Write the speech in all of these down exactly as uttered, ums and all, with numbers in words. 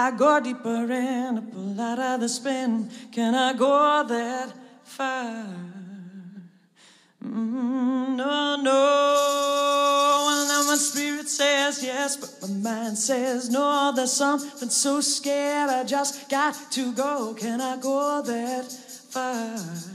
I go deeper in to pull out of the spin? Can I go that far? Mm, no, no. Well, now my spirit says yes, but my mind says no. There's something so scared, I just got to go. Can I go that far?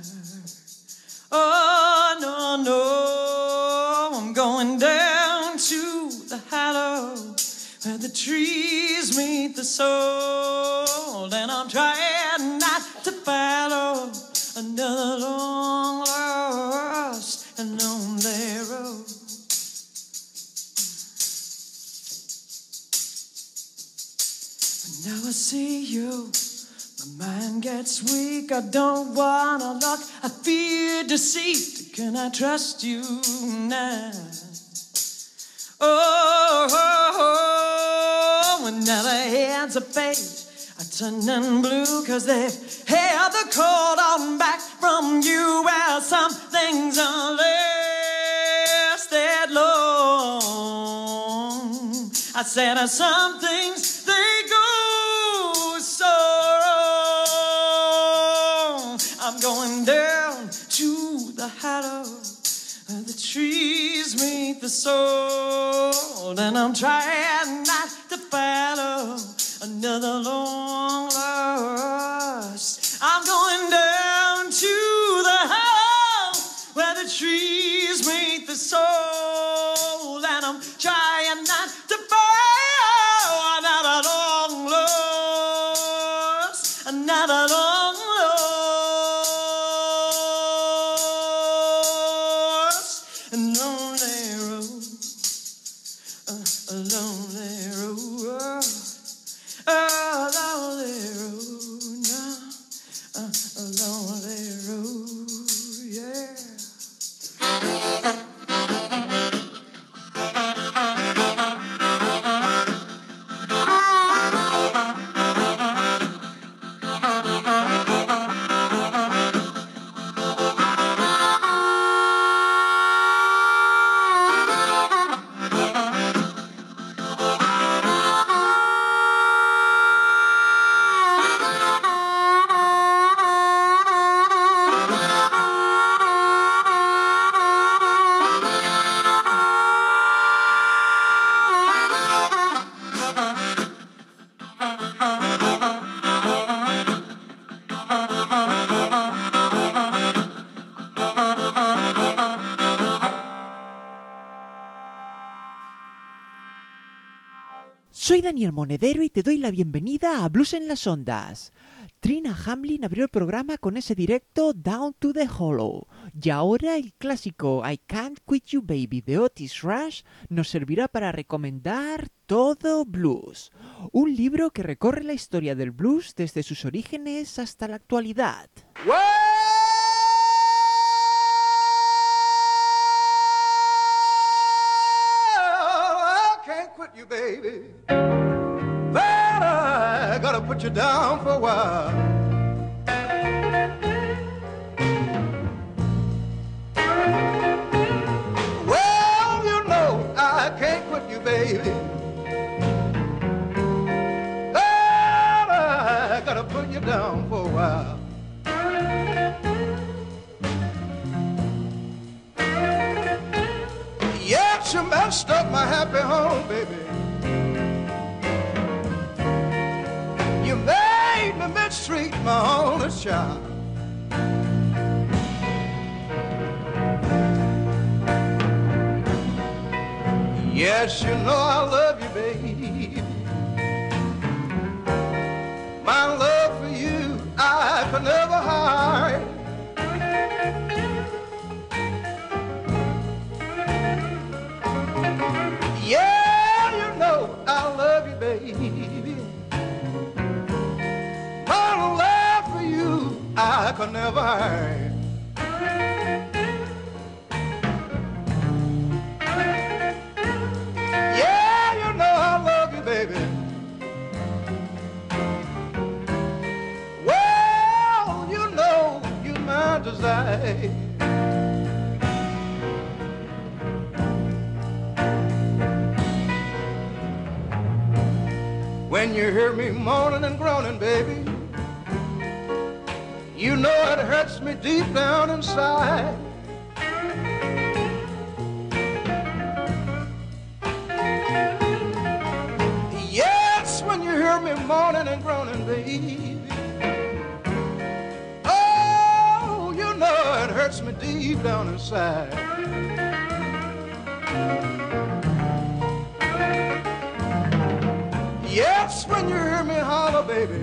Oh, no, no. I'm going down to the hollow where the trees meet the soul, and I'm trying not to follow another long lost and lonely road. But now I see you, my mind gets weak. I don't wanna look, I fear deceit. Can I trust you now? Oh, oh, oh, when now the hands of fate are turning blue, 'cause they've held the cold on back from you. Well, some things are lasted long. I said uh, some things, they go so wrong. I'm going down to the hollow where the trees meet the soul, and I'm trying not to follow another long lost. I'm going down to the house where the trees meet the soul, and I'm trying not to follow another long lost, another long lost and lonely road, uh, a lonely road. Oh, lonely road, no, uh, a lonely road, yeah. Soy Daniel Monedero y te doy la bienvenida a Blues en las Ondas. Trina Hamlin abrió el programa con ese directo Down to the Hollow. Y ahora el clásico I Can't Quit You Baby de Otis Rush nos servirá para recomendar Todo Blues, un libro que recorre la historia del blues desde sus orígenes hasta la actualidad. Well, I can't quit you, baby. Well, I gotta put you down for a while. Well, you know I can't quit you, baby. Well, I gotta put you down for a while. Yes, you messed up my happy home, baby. You made me mistreat my only child. Yes, you know I love you, baby. My love for you I could never hide. Yeah, you know I love you, baby. My love for you I could never hide. Yeah, you know I love you, baby. Well, you know you're my desire. When you hear me moaning and groaning, baby, you know it hurts me deep down inside. Yes, when you hear me moaning and groaning, baby, oh, you know it hurts me deep down inside. Yes, when you hear me holler, baby,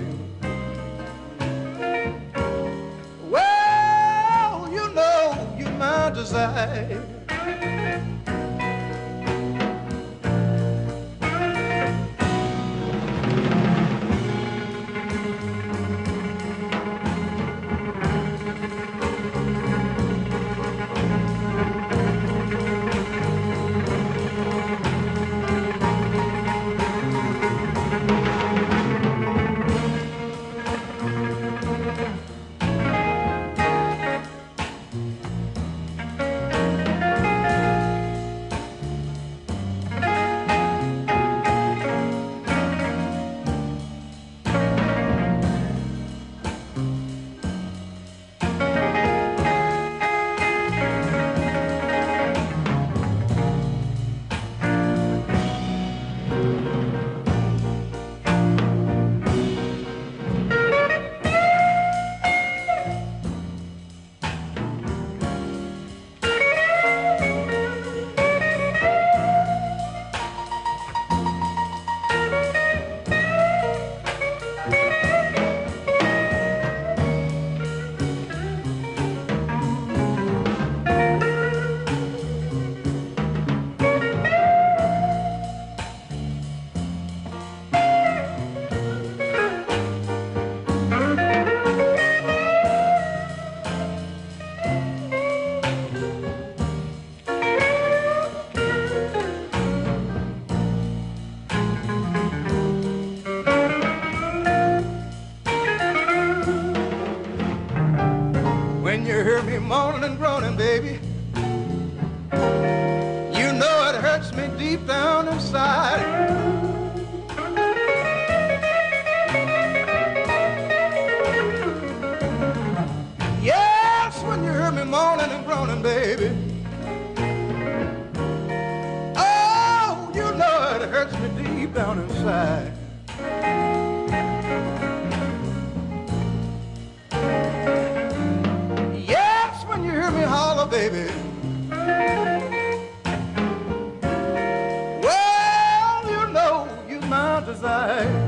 well, you know you're my desire. When you hear me moaning and groaning, baby, you know it hurts me deep down inside. Yes, when you hear me moaning and groaning, baby, oh, you know it hurts me deep down inside. When you hear me holler, baby, well, you know you're my desire.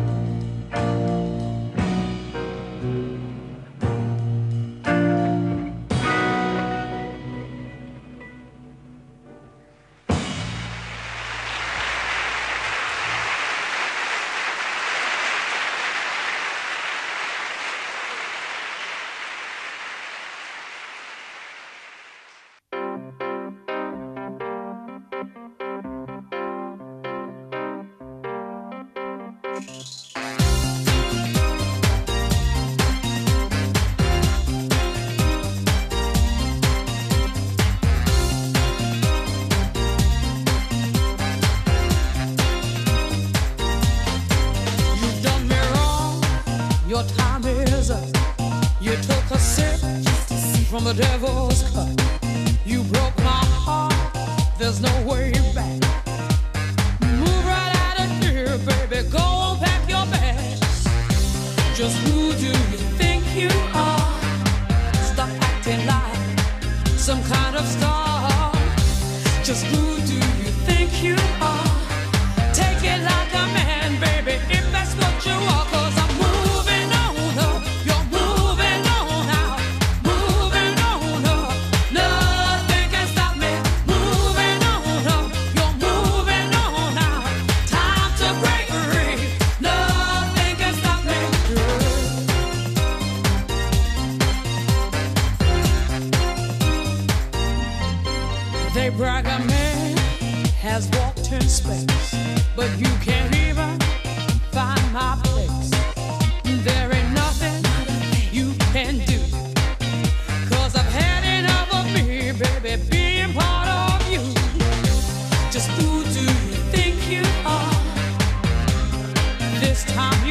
Your time is up. You took a sip from the devil's cup. You broke my heart. There's no way back. Move right out of here, baby. Go on, pack your bags. Just who do you think you are? Stop acting like some kind of star. Just who do you think you are? Take it like a man, baby, if that's what you are. 'Cause I'm moving on up. You're moving on out. Moving on up. Nothing can stop me. Moving on up. You're moving on out. Time to break free. Nothing can stop me. They brag a man has walked in space, but you can't even find my place. There ain't nothing you can do, 'cause I've had enough of me, baby, being part of you. Just who do you think you are? This time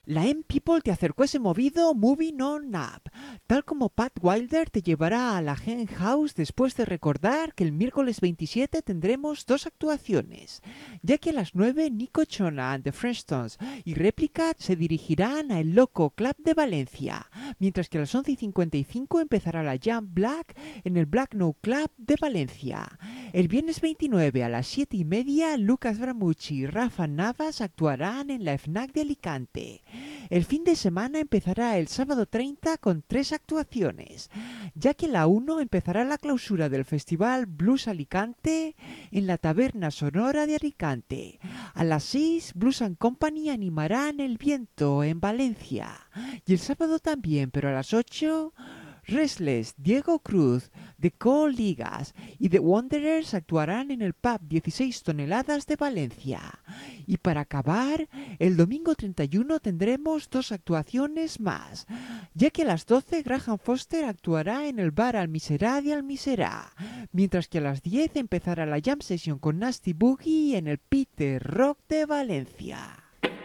La M-People te acercó ese movido Moving On Up, tal como Pat Wilder te llevará a la Hen House después de recordar que el miércoles veintisiete tendremos dos actuaciones, ya que a las nueve Nico Chona and the Flintstones y Réplica se dirigirán a El Loco Club de Valencia, mientras que a las once y cincuenta y cinco empezará la Jam Black en el Black No Club de Valencia. El viernes veintinueve a las siete y media Lucas Bramucci y Rafa Navas actuarán en la F N A C de Alicante. El fin de semana empezará el sábado treinta con tres actuaciones, ya que la uno empezará la clausura del Festival Blues Alicante en la Taberna Sonora de Alicante. A las seis Blues and Company animarán El Viento en Valencia. Y el sábado también, pero a las ocho... Restless, Diego Cruz, The Cold Ligas y The Wanderers actuarán en el pub dieciséis toneladas de Valencia. Y para acabar, el domingo treinta y uno tendremos dos actuaciones más, ya que a las doce Graham Foster actuará en el bar Almiserá de Almiserá, mientras que a las diez empezará la jam session con Nasty Boogie en el Peter Rock de Valencia.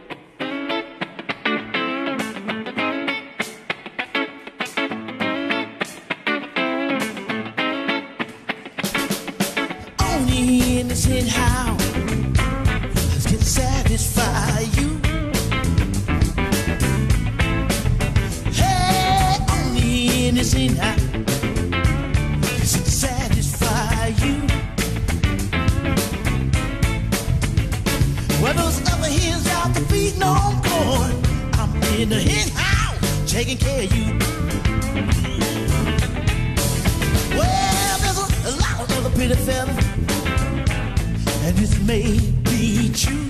Innocent how can satisfy you. Hey, only innocent how can satisfy you. Well, those other hens out the feeding on corn, I'm in the hen house taking care of you. Well, there's a, a lot of other pretty fellas, and this may be true.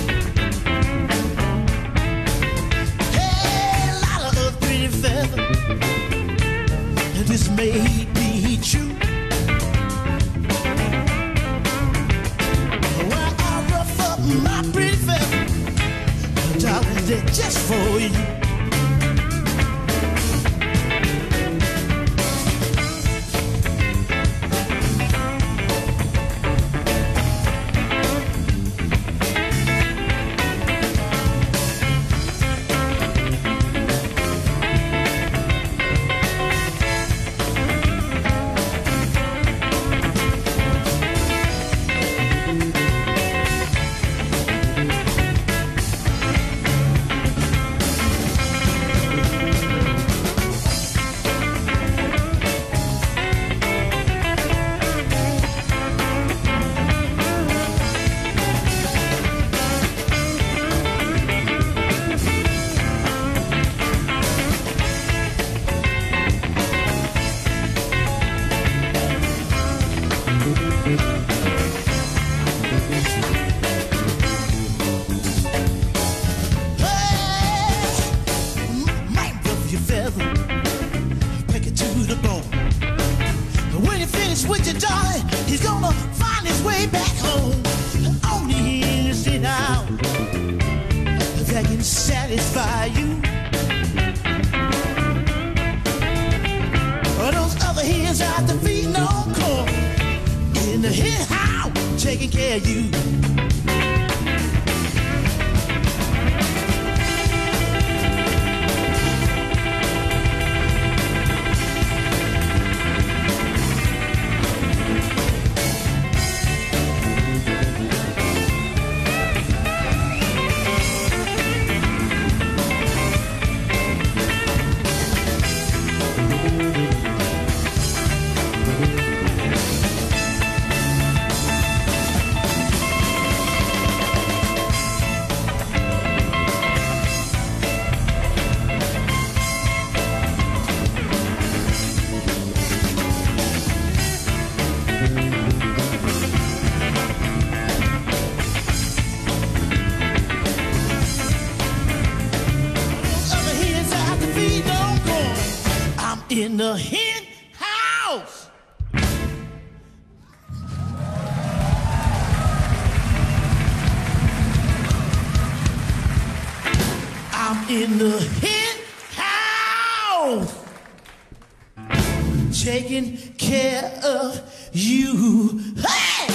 Hey, a lot of other pretty fellas, and this may be true. Well, I rough up my pretty fella, darling, they're just for you. In the hen house. I'm in the hen house, taking care of you. Hey!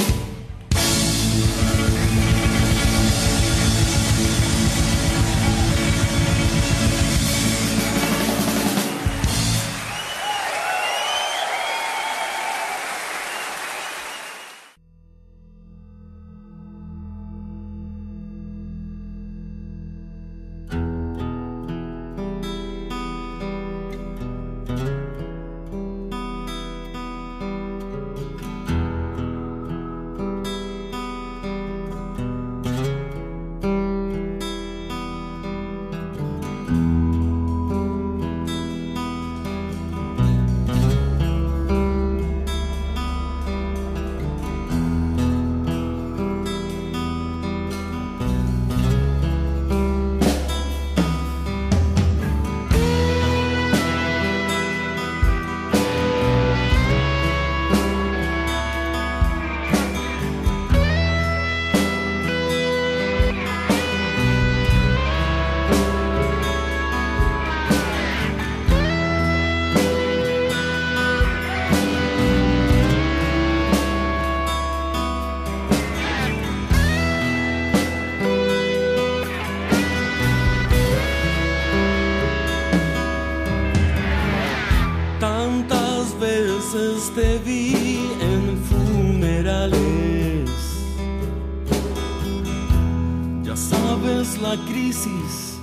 es la crisis,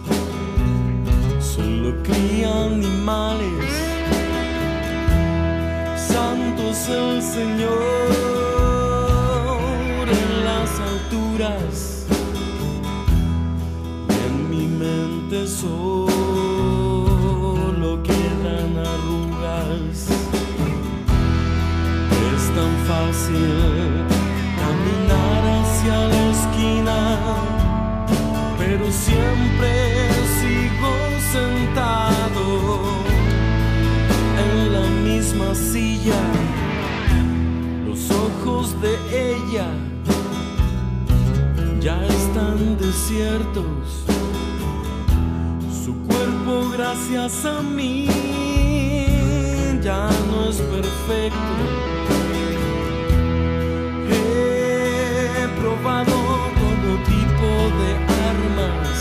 solo cría animales. Santo es el Señor en las alturas, y en mi mente solo quedan arrugas. Es tan fácil caminar hacia la esquina, pero siempre sigo sentado en la misma silla. Los ojos de ella ya están desiertos, su cuerpo gracias a mí ya no es perfecto. He probado todo tipo de armas,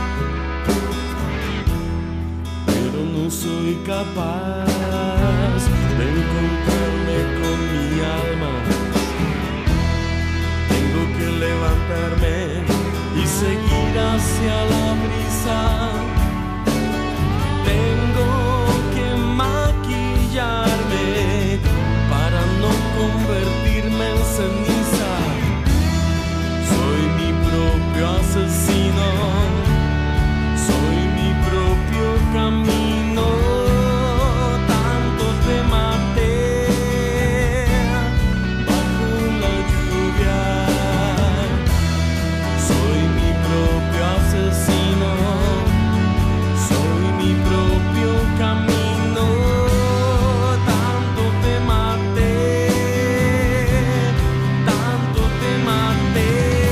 pero no soy capaz de encontrarme con mi alma. Tengo que levantarme y seguir hacia la brisa. Tengo que maquillarme para no convertirme en ceniza. Soy mi propio asesino, soy mi propio camino. Tanto te maté bajo la lluvia. Soy mi propio asesino, soy mi propio camino. Tanto te maté, tanto te maté.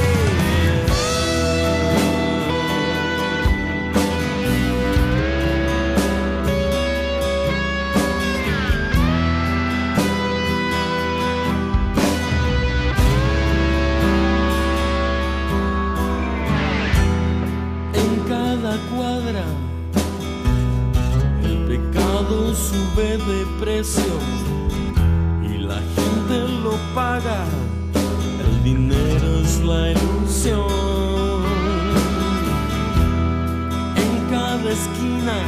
En cada cuadra el pecado sube de precio y la gente lo paga. El dinero es la ilusión. En cada esquina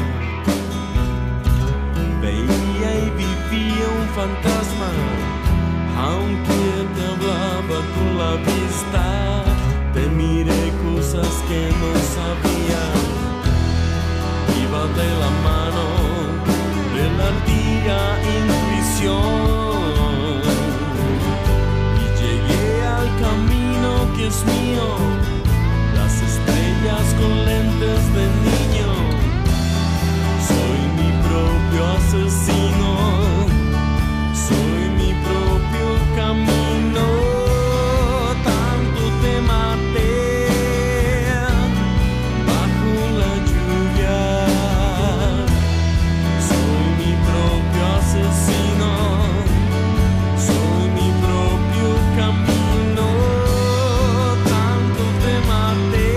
veía y vivía un fantasma, aunque te hablaba con la vista. Te miré cosas que no sabía. Iba de la mano de la ardilla intuición y llegué al camino que es mío. Las estrellas con lentes de niño. Soy mi propio asesino, soy mi propio camino. Tanto te maté bajo la lluvia. Soy mi propio asesino, soy mi propio camino. Tanto te maté,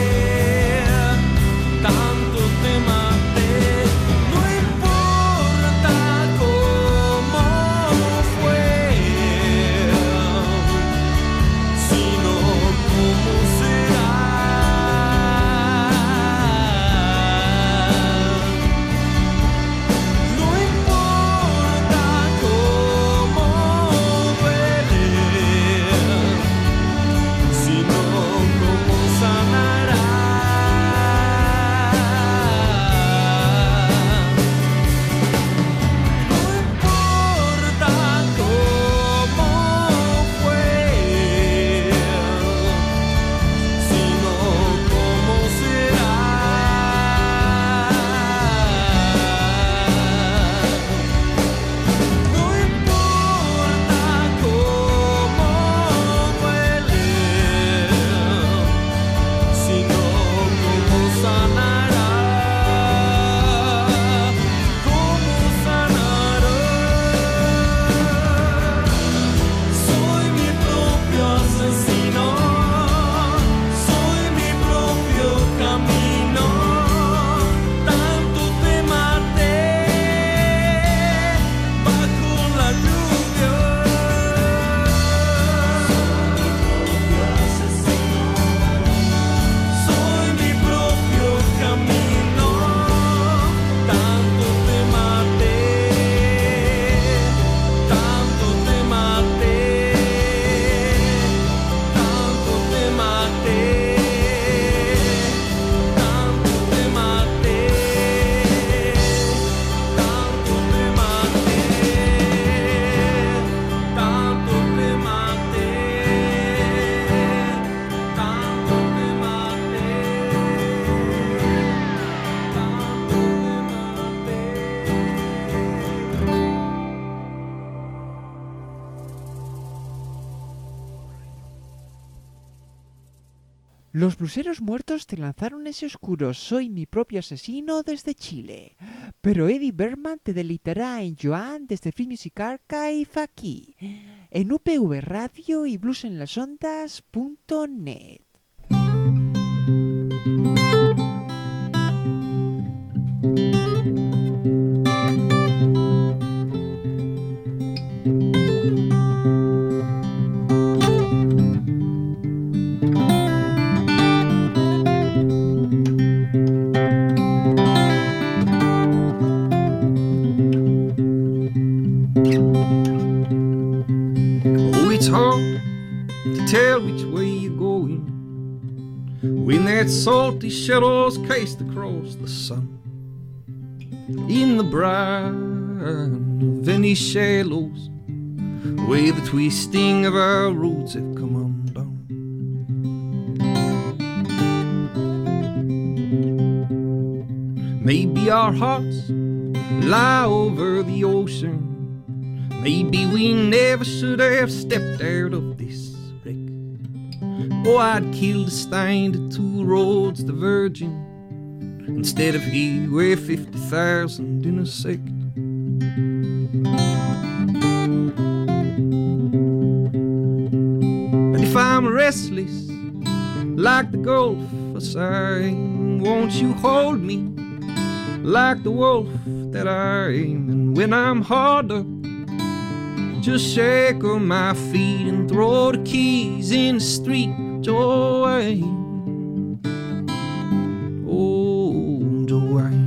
tanto te maté. No importa cómo fue, sino cómo será. No importa cómo duele, sino cómo sanará. No importa cómo fue, Los bluseros muertos te lanzaron ese oscuro Soy mi propio asesino desde Chile, pero Eddie Berman te deleitará en Joan desde Free Music Archive aquí, en U P V Radio y bluesenlasondas punto net. When that salty shadows cast across the sun, in the brine of any shallows, where the twisting of our roots have come undone. Maybe our hearts lie over the ocean. Maybe we never should have stepped out of this. Oh, I'd kill the stain to two roads diverging instead of here where fifty thousand intersect. And if I'm restless like the Gulf of Sighing, won't you hold me like the wolf that I am? And when I'm harder, just shake on my feet and throw the keys in the street. Joanne, oh Joanne.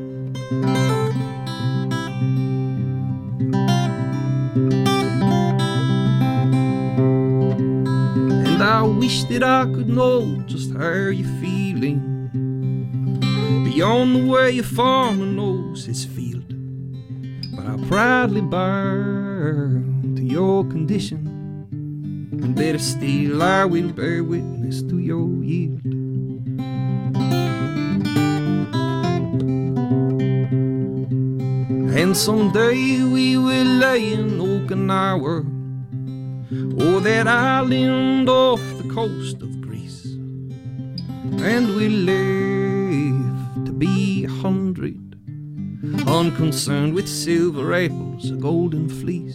And I wish that I could know just how you're feeling beyond the way a farmer knows his field. But I proudly bow to your condition, and better still, I will bear witness to your yield. And someday we will lay in Okinawa, or that island off the coast of Greece, and we'll live to be a hundred, unconcerned with silver apples or golden fleece.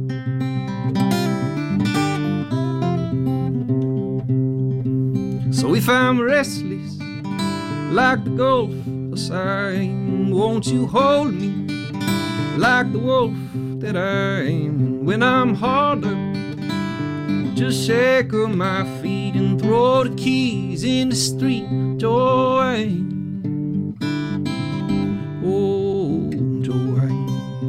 So if I'm restless like the Gulf of Sighing, won't you hold me like the wolf that I am? And when I'm harder, just shake on my feet and throw the keys in the street. Joanne, oh Joanne.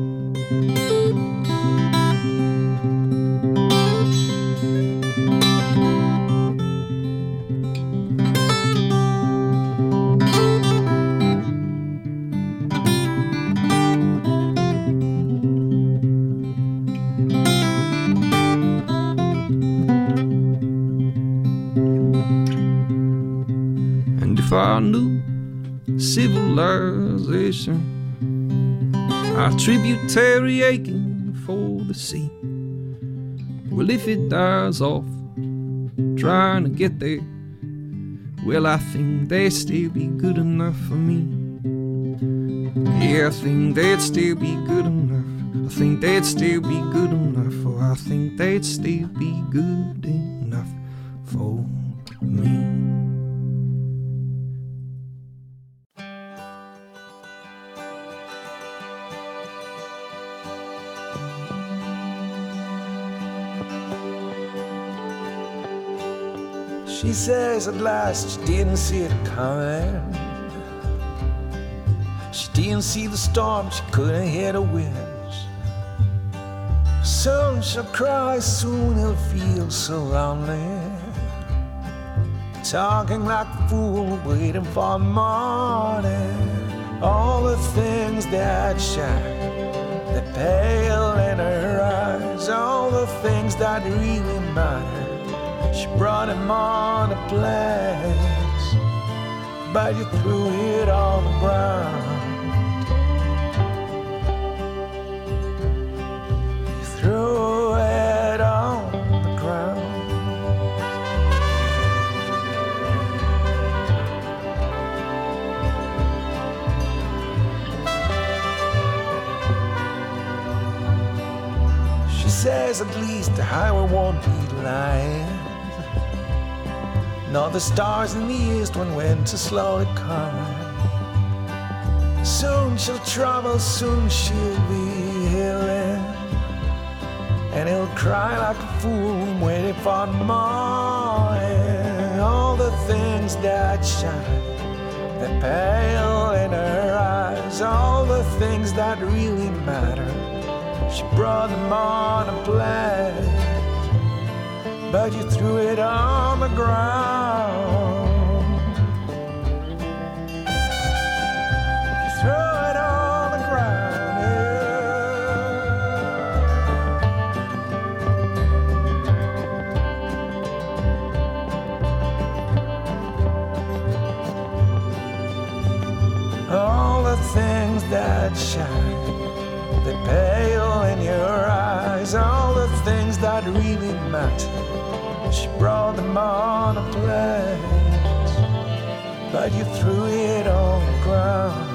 If I knew civilization, our tributary aching for the sea, well, if it dies off trying to get there, well, I think they'd still be good enough for me. Yeah, I think they'd still be good enough. I think they'd still be good enough. Oh, I think they'd still be good enough for me. She says at last she didn't see it coming. She didn't see the storm, she couldn't hear the winds. Soon she'll cry, soon he'll feel so lonely, talking like a fool, waiting for morning. All the things that shine, that pale in her eyes, all the things that really matter, she brought him on a place, but you threw it on the ground. You threw it on the ground. days at least the highway won't be lying. Nor the stars in the east when winter's slowly coming. Soon she'll travel, soon she'll be healing. And he'll cry like a fool waiting for the morning. All the things that shine, that pale in her eyes, all the things that really matter, she brought them on a plate, but you threw it on the ground. You threw it on the ground, yeah. All the things that shine, that pale in your eyes, all the things that really matter, she brought them on a plate, but you threw it on the ground.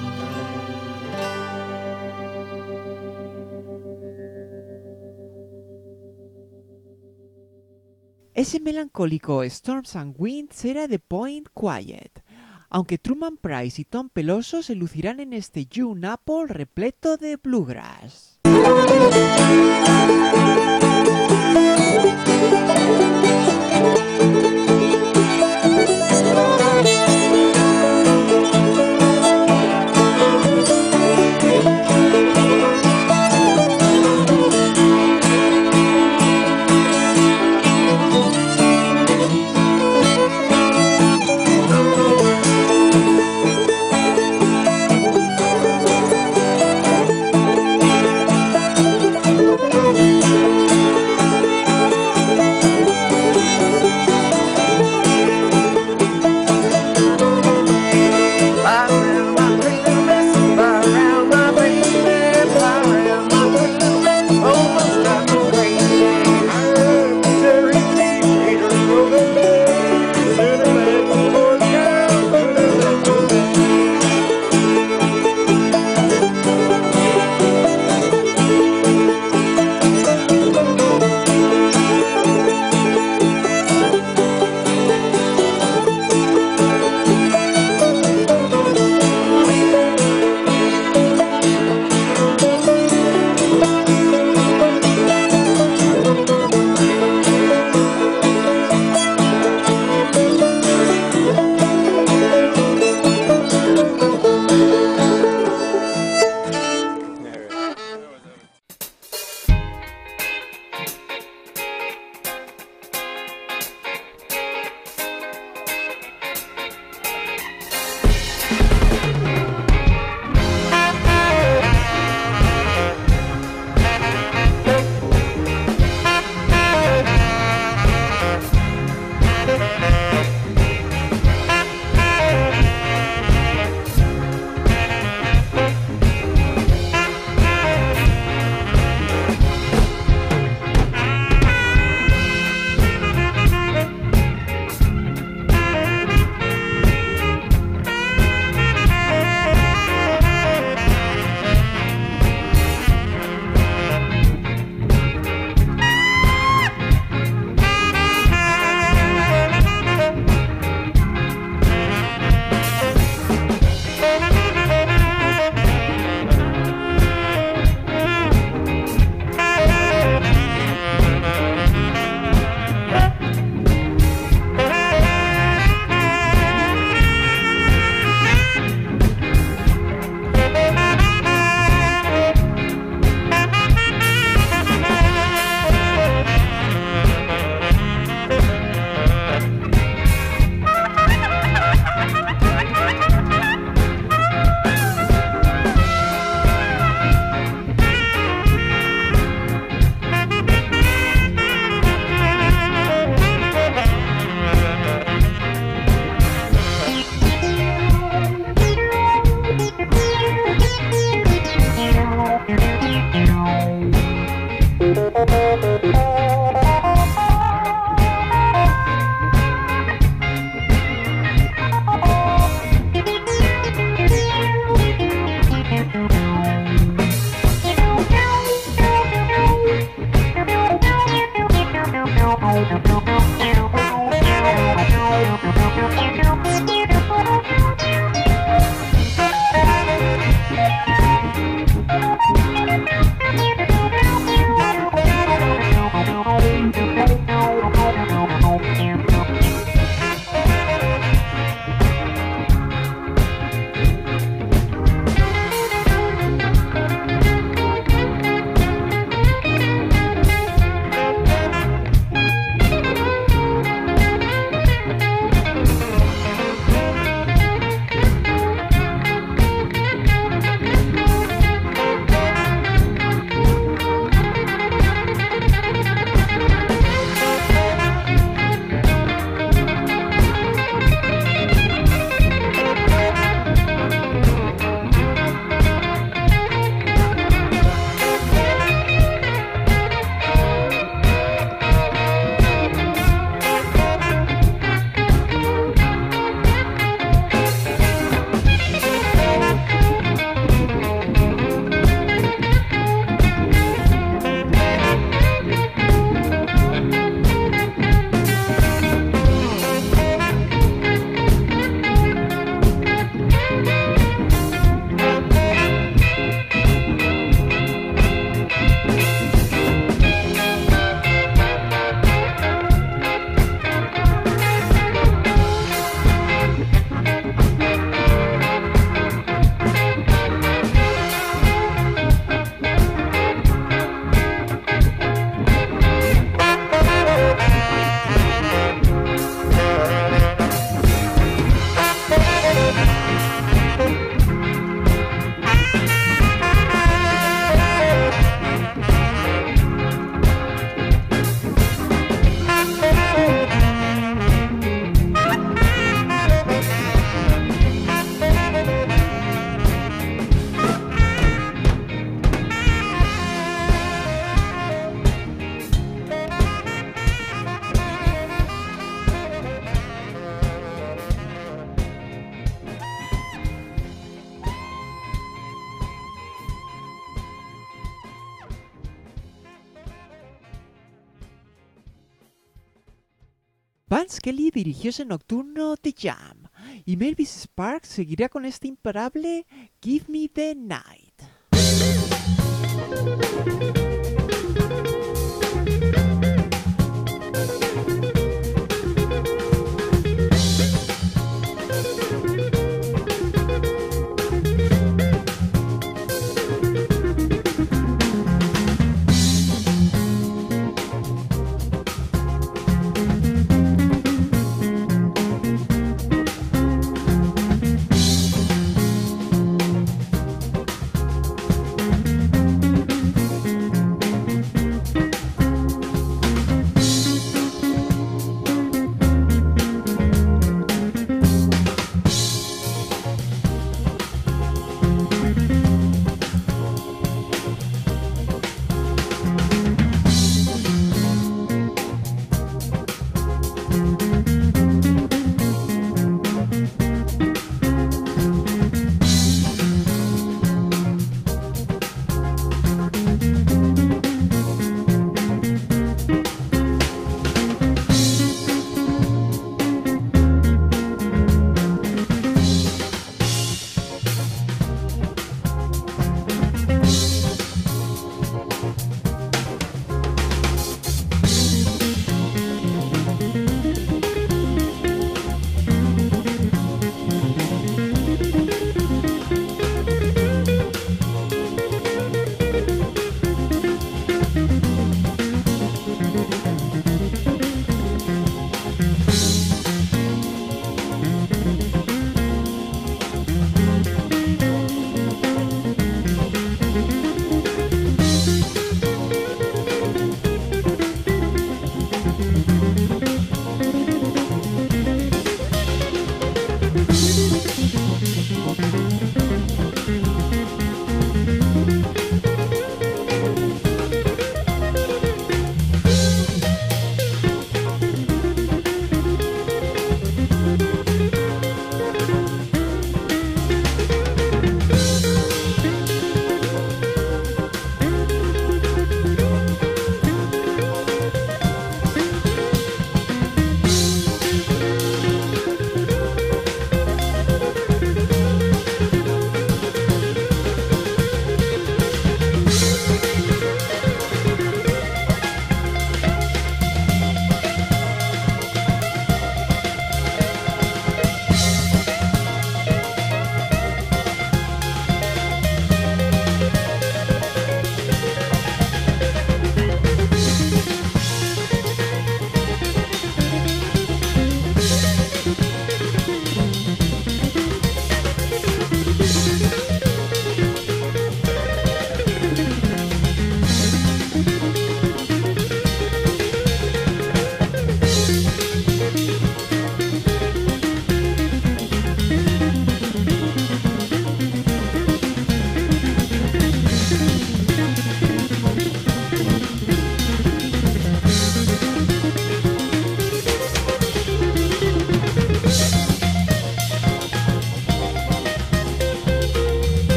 Ese melancólico Storms and Winds era The Point Quiet, aunque Truman Price y Tom Peloso se lucirán en este June Apple repleto de bluegrass. Vance Kelly dirigió ese nocturno The Jam y Mavis Sparks seguirá con este imparable Give Me the Night.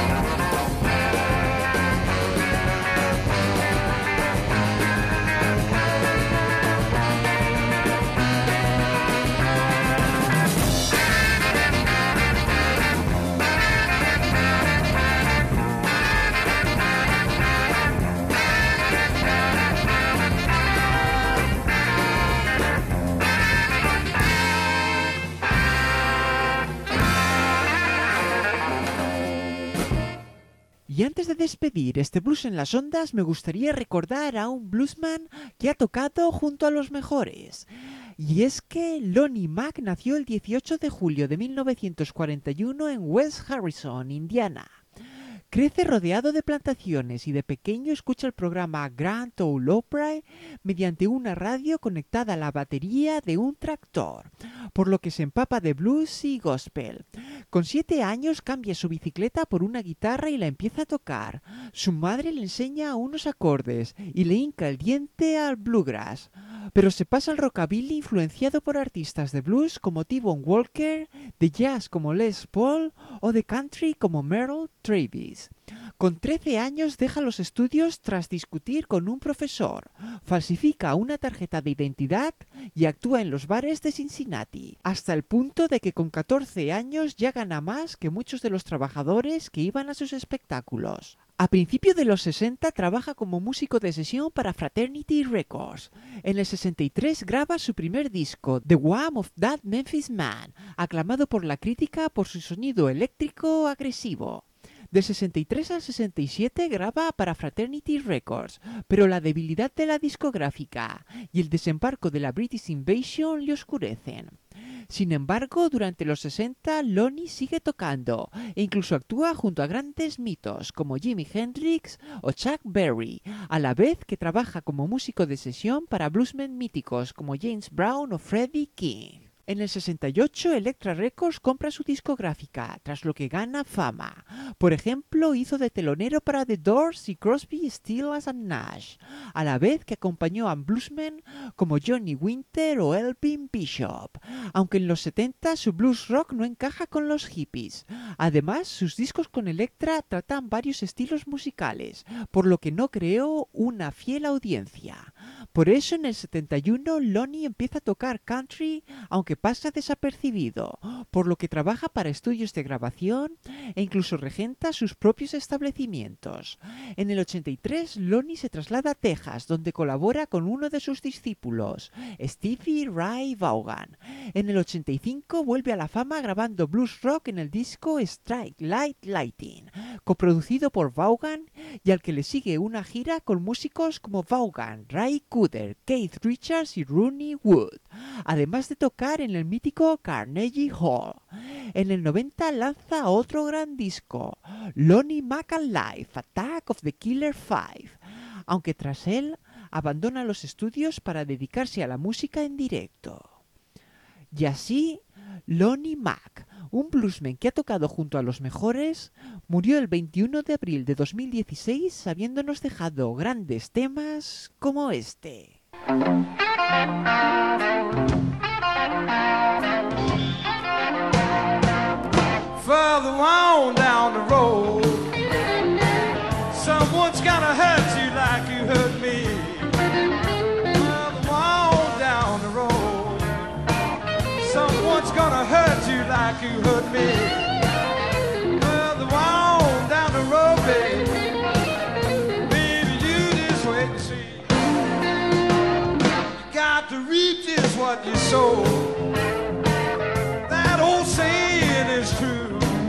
Y antes de despedir este Blues en las Ondas, me gustaría recordar a un bluesman que ha tocado junto a los mejores. Y es que Lonnie Mack nació el dieciocho de julio de mil novecientos cuarenta y uno en West Harrison, Indiana. Crece rodeado de plantaciones y de pequeño escucha el programa Grand Ole Opry mediante una radio conectada a la batería de un tractor, por lo que se empapa de blues y gospel. Con siete años cambia su bicicleta por una guitarra y la empieza a tocar. Su madre le enseña unos acordes y le hinca el diente al bluegrass. Pero se pasa al rockabilly influenciado por artistas de blues como T-Bone Walker, de jazz como Les Paul o de country como Merle Travis. Con trece años deja los estudios tras discutir con un profesor, falsifica una tarjeta de identidad y actúa en los bares de Cincinnati, hasta el punto de que con catorce años ya gana más que muchos de los trabajadores que iban a sus espectáculos. A principios de los sesenta trabaja como músico de sesión para Fraternity Records. En el sesenta y tres graba su primer disco, The Wham of That Memphis Man, aclamado por la crítica por su sonido eléctrico agresivo. Del sesenta y tres al sesenta y siete graba para Fraternity Records, pero la debilidad de la discográfica y el desembarco de la British Invasion le oscurecen. Sin embargo, durante los sesenta, Lonnie sigue tocando e incluso actúa junto a grandes mitos como Jimi Hendrix o Chuck Berry, a la vez que trabaja como músico de sesión para bluesmen míticos como James Brown o Freddie King. En el sesenta y ocho, Elektra Records compra su discográfica, tras lo que gana fama. Por ejemplo, hizo de telonero para The Doors y Crosby, Stills and Nash, a la vez que acompañó a bluesmen como Johnny Winter o Elvin Bishop, aunque en los setenta su blues rock no encaja con los hippies. Además, sus discos con Elektra tratan varios estilos musicales, por lo que no creó una fiel audiencia. Por eso, en el setenta y uno, Lonnie empieza a tocar country, aunque pasa desapercibido, por lo que trabaja para estudios de grabación e incluso regenta sus propios establecimientos. En el ochenta y tres, Lonnie se traslada a Texas, donde colabora con uno de sus discípulos, Stevie Ray Vaughan. En el ochenta y cinco vuelve a la fama grabando blues rock en el disco Strike Light Lighting, coproducido por Vaughan, y al que le sigue una gira con músicos como Vaughan, Ray Cooder, Keith Richards y Ronnie Wood, además de tocar en el mítico Carnegie Hall. En el noventa lanza otro gran disco, Lonnie Mack Alive, Attack of the Killer Five, aunque tras él abandona los estudios para dedicarse a la música en directo. Y así, Lonnie Mack, un bluesman que ha tocado junto a los mejores, murió el veintiuno de abril de dos mil dieciséis habiéndonos dejado grandes temas como este. Further on down the road, someone's gonna hurt you like you hurt me. Further on down the road, someone's gonna hurt you like you hurt me. Further on down the road, baby, baby, you just wait and see. You got to reap just what you sow. That old saying is true.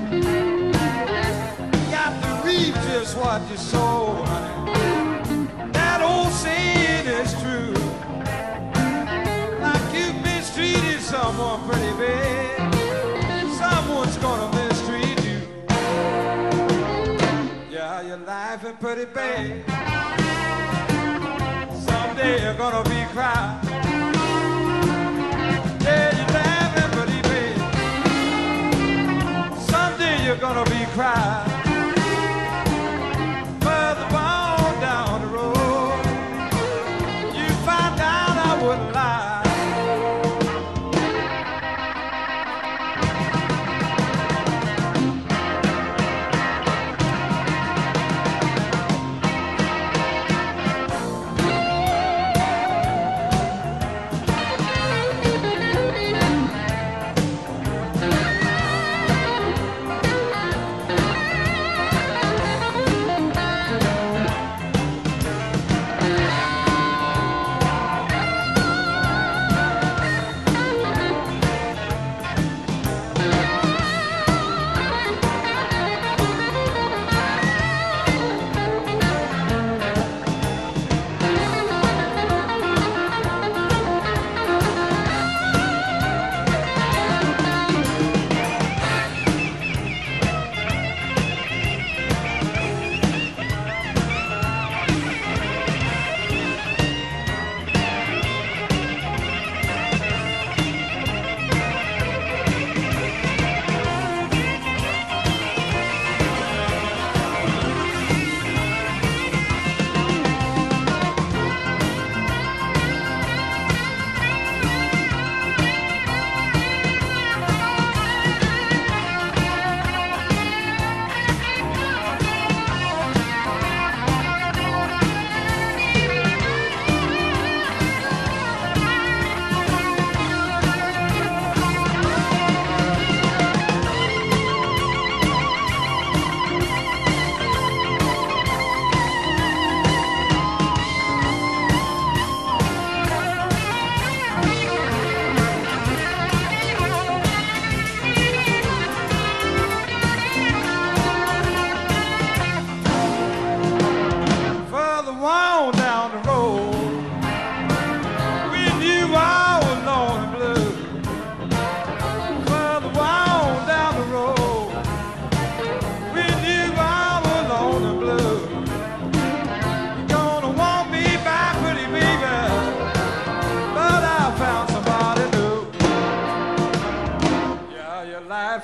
Just what you sow, honey. That old saying is true. Like you've mistreated someone pretty bad, someone's gonna mistreat you. Yeah, your life is pretty bad. Someday you're gonna be crying. Yeah, your life is pretty bad. Someday you're gonna be crying.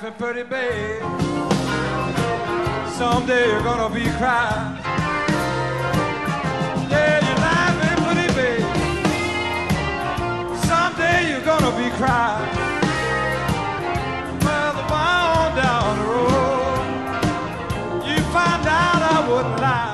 laughing pretty babe. Someday you're gonna be crying. Yeah, you're laughing pretty babe. Someday you're gonna be crying. Well, the on down the road, you find out I wouldn't lie.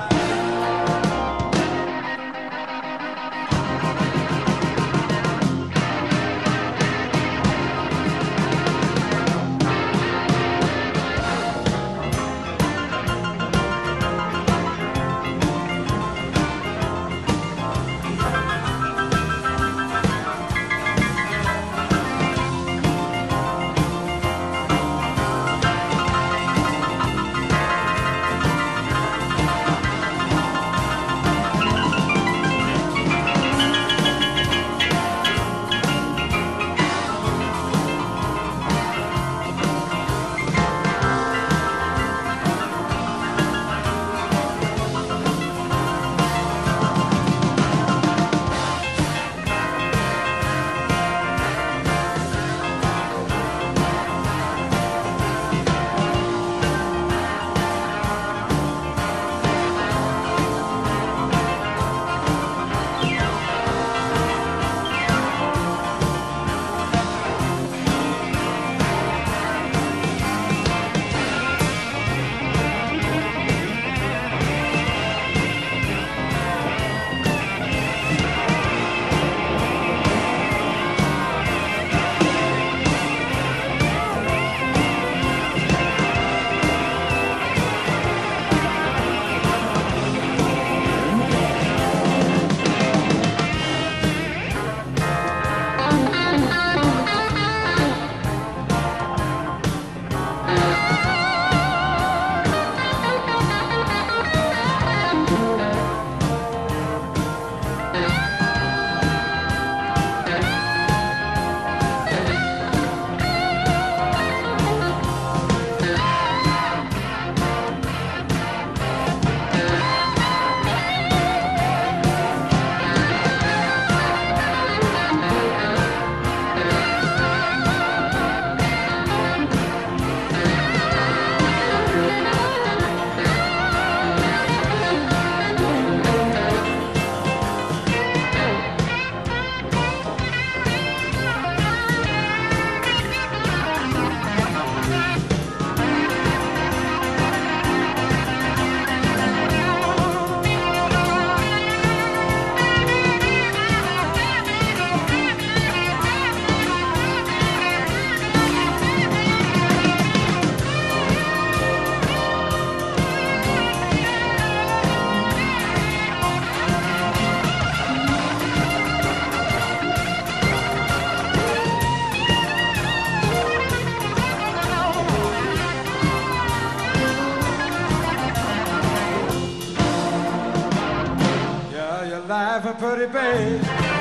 Laughing pretty babe.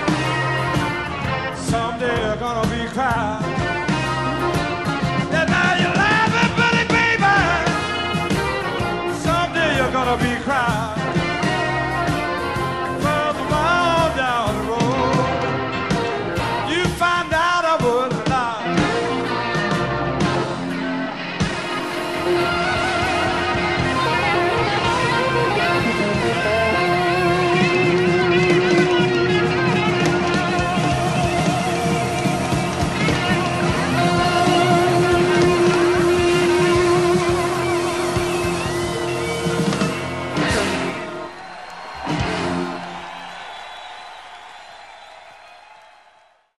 Someday you're gonna be crying. Yeah, now you're laughing pretty baby. Someday you're gonna be crying.